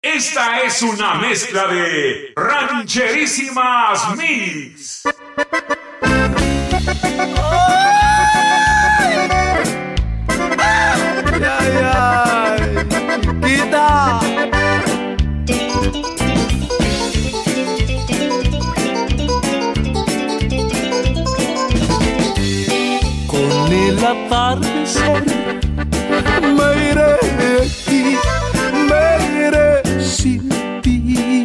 Esta es una mezcla de Rancherísimas Mix. Ay, ay, chiquita. Con el atardecer me iré de aquí, me iré sin ti.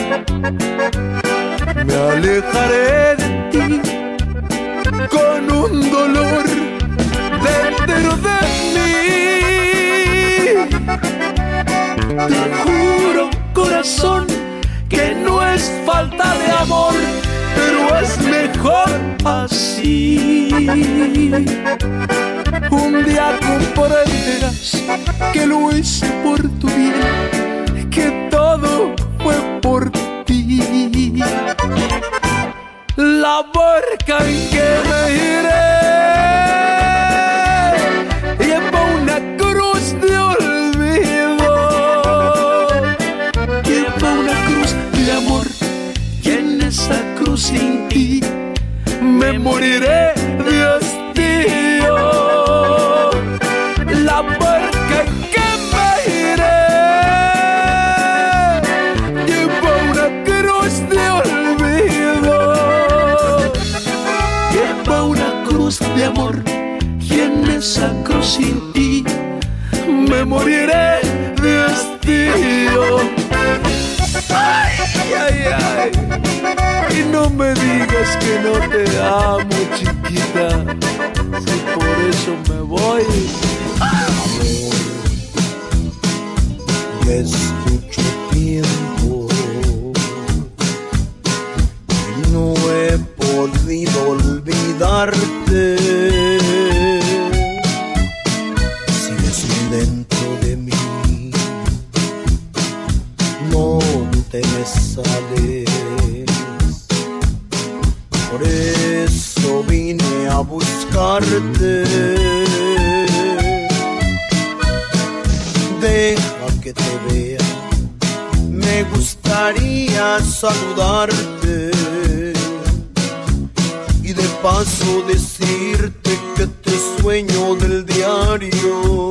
Me alejaré de ti con un dolor dentro de mí. Te juro, corazón, que no es falta de amor, pero es mejor así. Un día comprenderás que lo hice por tu bien, que todo fue por ti. La barca en que me iré lleva una cruz de olvido, lleva una cruz de amor, y en esa cruz sin ti me moriré de hastío. La barca en que me iré lleva una cruz de olvido, lleva una cruz de amor, y en esa cruz sin ti me moriré de hastío. Ay, ay, ay. Y no me digas que no te amo, chiquita, si por eso me voy. Amor, ya es mucho tiempo y no he podido olvidarte. Sigues dentro de mí, no te me sales. Por eso vine a buscarte. Deja que te vea, me gustaría saludarte y de paso decirte que te sueño del diario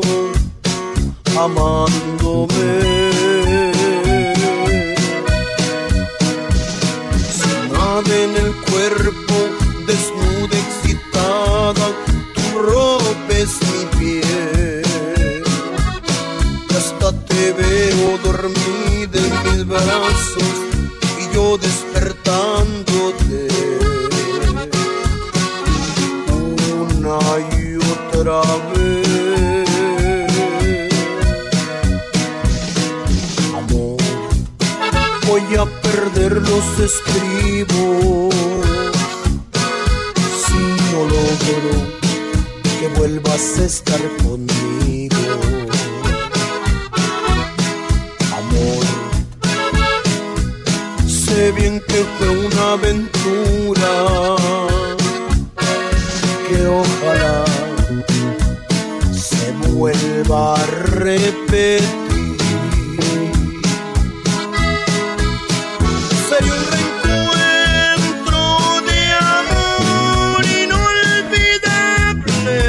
amándome. Sin nada en el cuerpo, desnuda, excitada, tu ropa es mi piel. Hasta te veo dormida en mis brazos y yo despertándote una y otra vez. Amor, voy a perder los estribos si no logro que vuelvas a estar conmigo. Sé bien que fue una aventura que ojalá se vuelva a repetir. Sería un reencuentro de amor inolvidable.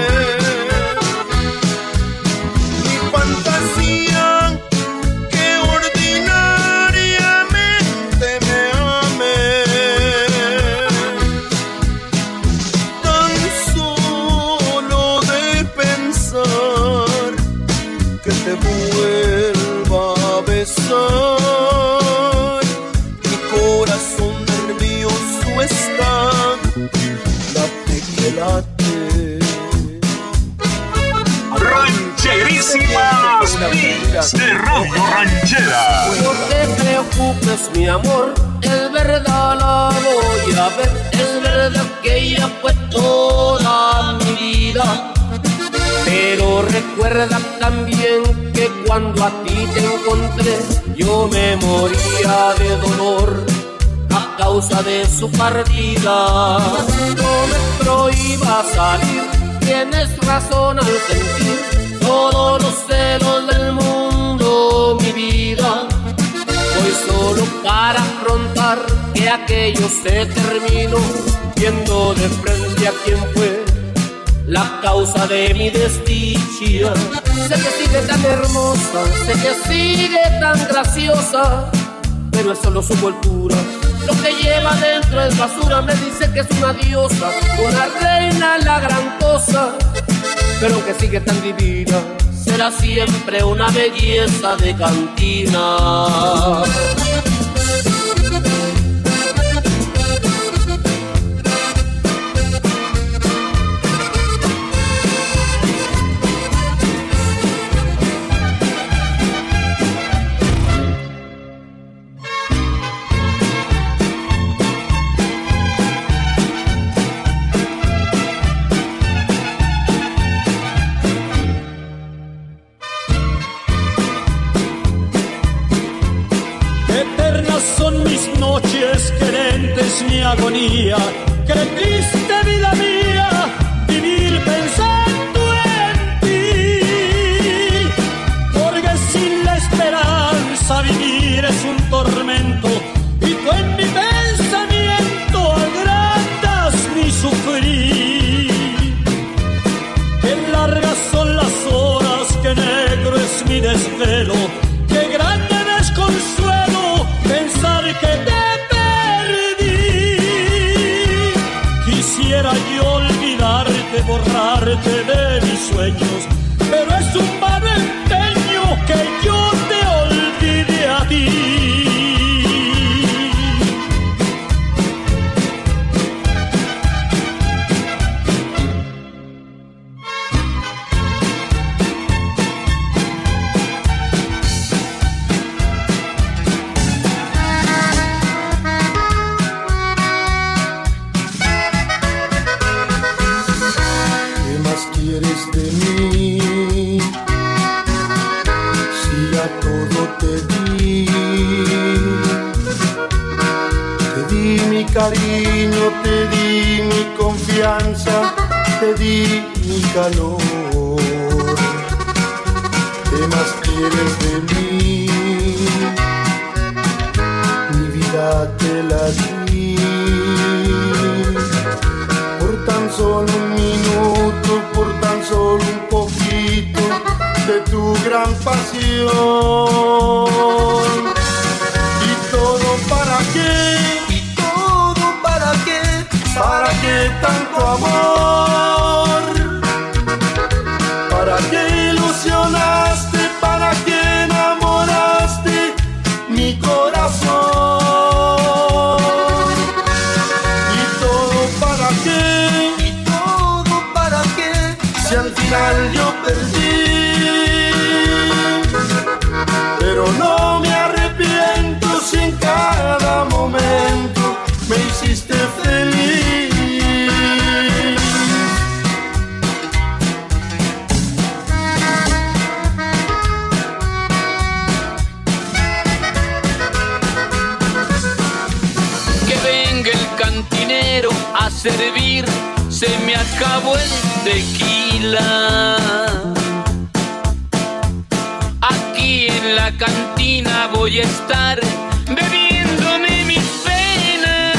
Mi fantasía que ordinariamente me ames, tan solo de pensar que te vuelva a besar. Rancherísimas Mix de Radio Ranchera. No te preocupes, mi amor, es verdad, la voy a ver. Es verdad que ella fue toda mi vida, pero recuerda también que cuando a ti te encontré yo me moría de dolor a causa de su partida. No me prohíbas salir, tienes razón al sentir todos los celos del mundo. todo mi vida. Voy solo para afrontar que aquello se terminó, viendo de frente a quién fue la causa de mi desdicha. Sé que sigue tan hermosa, sé que sigue tan graciosa, pero es solo su voltura. Lo que lleva dentro es basura. Me dice que es una diosa, una reina, la gran cosa, pero aunque sigue tan divina, será siempre una belleza de cantina. Son mis noches, querentes mi agonía. Qué triste vida mía, vivir pensando en ti. Porque sin la esperanza vivir es un tormento, y tú en mi pensamiento agrandas mi sufrir. Qué largas son las horas, qué negro es mi desvelo, qué grande desconsuelo pensar que te perdí. Quisiera yo olvidarte, borrarte de mis sueños, pero es un vano empeño que yo te olvide a ti. Cariño, te di mi confianza, te di mi calor. ¿Qué más quieres de mí? Mi vida te la di. Por tan solo un minuto, por tan solo un poquito de tu gran pasión. ¿Y todo para qué? ¿Para qué tanto amor? ¿Para qué ilusionaste? ¿Para qué enamoraste mi corazón? ¿Y todo para qué? ¿Y todo para qué? Si al final yo perdí. Pero no me arrepiento si en cada momento me hiciste feliz. Que venga el cantinero a servir, se me acabó el tequila. Aquí en la cantina voy a estar bebiéndome mis penas.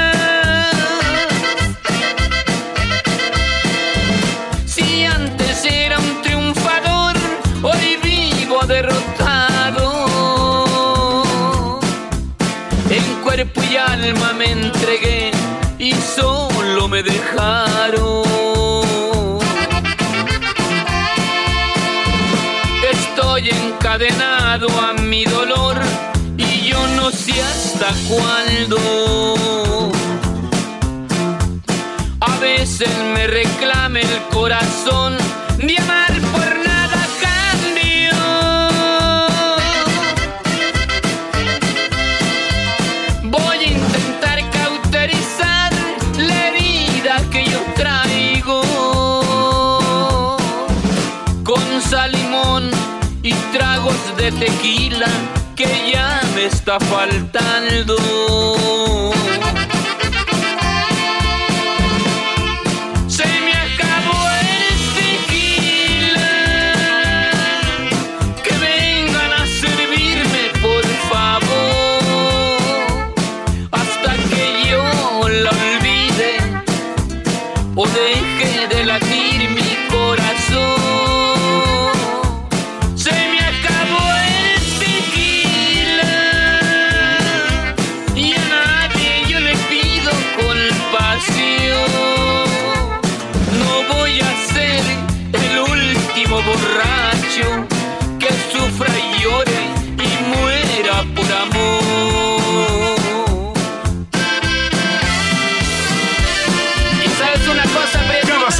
Si antes era un triunfador, hoy vivo derrotado. En cuerpo y alma me entregué y solo me dejaron. Estoy encadenado a mi dolor y yo no sé hasta cuándo. A veces me reclama el corazón de amar por nada a cambio. Voy a intentar cauterizar la herida que yo traigo con sal, limón y tragos de tequila que ya me está faltando. Se me acabó el tequila, que vengan a servir.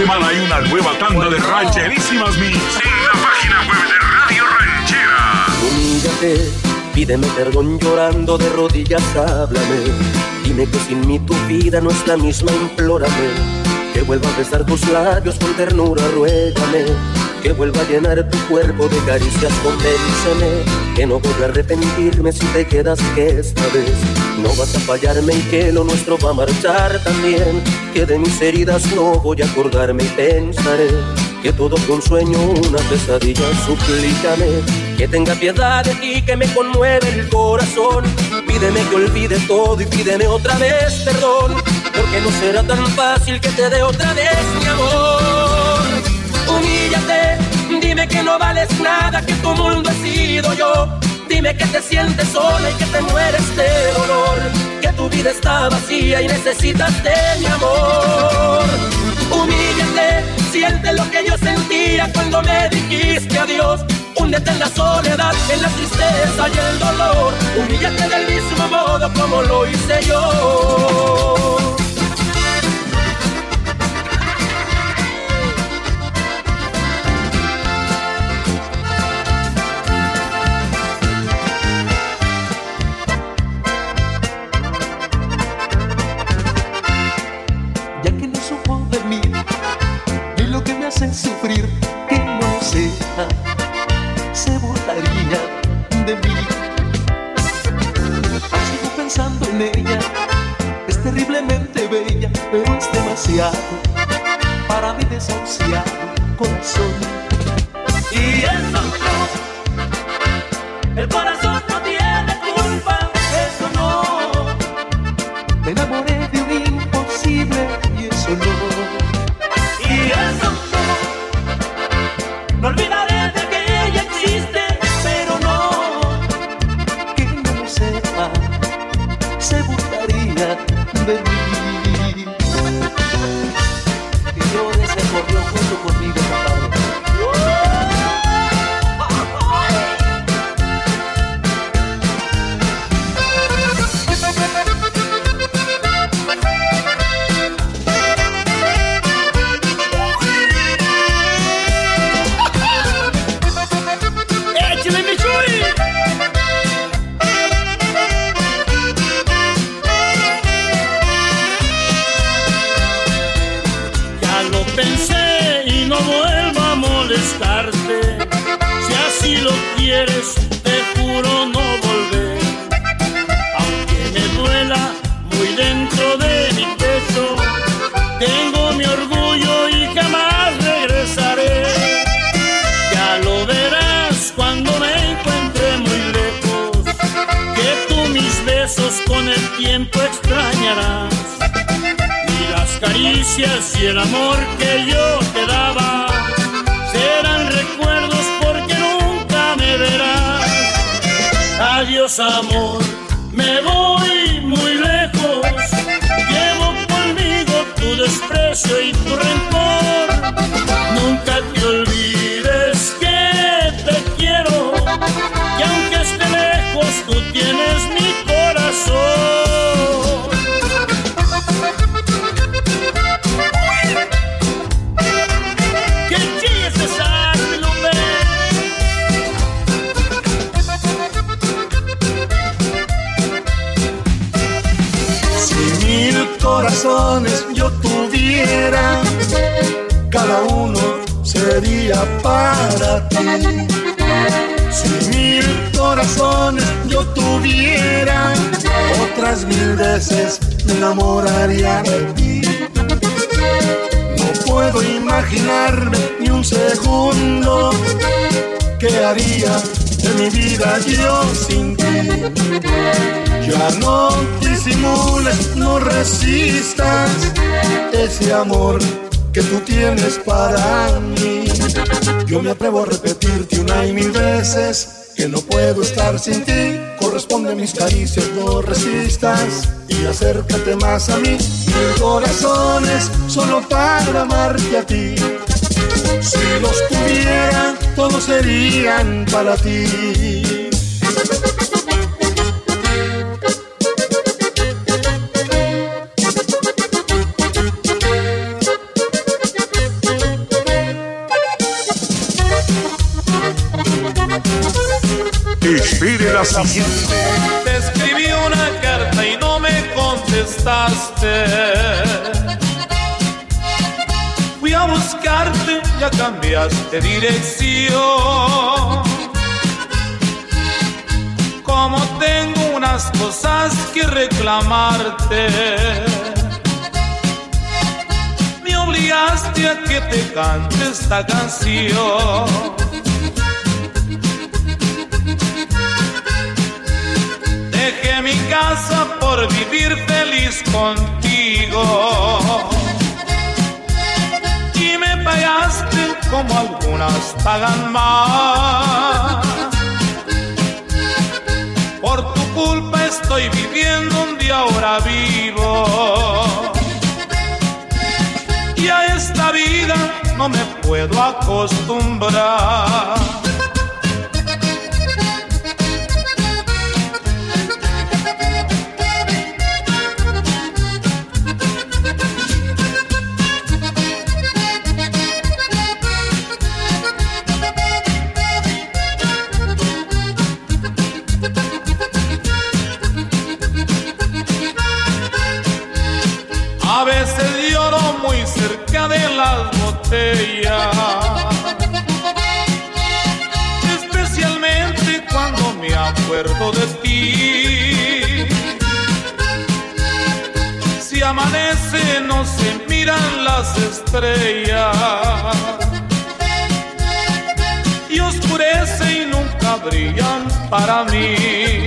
semana hay una nueva tanda de Rancherísimas Mix en la página web de Radio Ranchera. Humíllate, pídeme perdón llorando de rodillas, háblame. Dime que sin mí tu vida no es la misma, implórame. Que vuelva a besar tus labios con ternura, ruégame. Que vuelva a llenar tu cuerpo de caricias, convénceme. Que no voy a arrepentirme si te quedas, que esta vez no vas a fallarme y que lo nuestro va a marchar también. Que de mis heridas no voy a acordarme y pensaré que todo fue un sueño, una pesadilla, suplícame. Que tenga piedad de ti, que me conmueve el corazón. Pídeme que olvide todo y pídeme otra vez perdón. Porque no será tan fácil que te dé otra vez mi amor. Humíllate, dime que no vales nada, que tu mundo he sido yo. Dime que te sientes sola y que te mueres de dolor. Que tu vida está vacía y necesitas de mi amor. Humíllate, siente lo que yo sentía cuando me dijiste adiós. Húndete en la soledad, en la tristeza y el dolor. Humíllate del mismo modo como lo hice yo. Ya que no supo de mí, ni lo que me hacen sufrir, que no sea, se burlaría de mí. Sigo pensando en ella, es terriblemente bella, pero es demasiado para mi desahuciado corazón. Y eso no, el corazón no tiene culpa, eso no. Me enamoré de un imposible y eso no. Y eso no, no olvidaré de que ella existe, pero no. Que no lo sepa, se burlaría de mí. Que llore se corrió junto conmigo, compadre. ¡Échale, mi Chuy! Ya lo pensé y no vuelvo a molestarte. Si así lo quieres, te juro no volver. Aunque me duela muy dentro de mi pecho, tengo mi orgullo y jamás regresaré. Ya lo verás cuando me encuentre muy lejos, que tú mis besos con el tiempo extrañarás. Y las caricias y el amor que yo te daba serán recuerdos porque nunca me verás. Adiós amor, me voy muy lejos. Llevo conmigo tu desprecio y tu rencor. Nunca te olvides que te quiero, que aunque esté lejos tú tienes mi corazón. ¡Que chilles esa lumbre! Si 1000 corazones yo tuviera, cada uno sería para ti. Si 1000 corazones yo tuviera, otras 1000 veces me enamoraría de ti. No puedo imaginarme ni un segundo qué haría de mi vida yo sin ti. Ya no disimules, no resistas ese amor que tú tienes para mí. Yo me atrevo a repetirte 1 y 1000 veces que no puedo estar sin ti. Corresponde a mis caricias, no resistas y acércate más a mí. 1000 corazones solo para amarte a ti. Si los tuviera, todos serían para ti. siguiente. Te escribí una carta y no me contestaste. Fui a buscarte, ya cambiaste dirección. Como tengo unas cosas que reclamarte, me obligaste a que te cante esta canción. Dejé mi casa por vivir feliz contigo y me pagaste como algunas pagan más. Por tu culpa estoy viviendo donde ahora vivo y a esta vida no me puedo acostumbrar. A veces lloro muy cerca de las botellas, especialmente cuando me acuerdo de ti. Si amanece no se miran las estrellas y oscurece y nunca brillan para mí.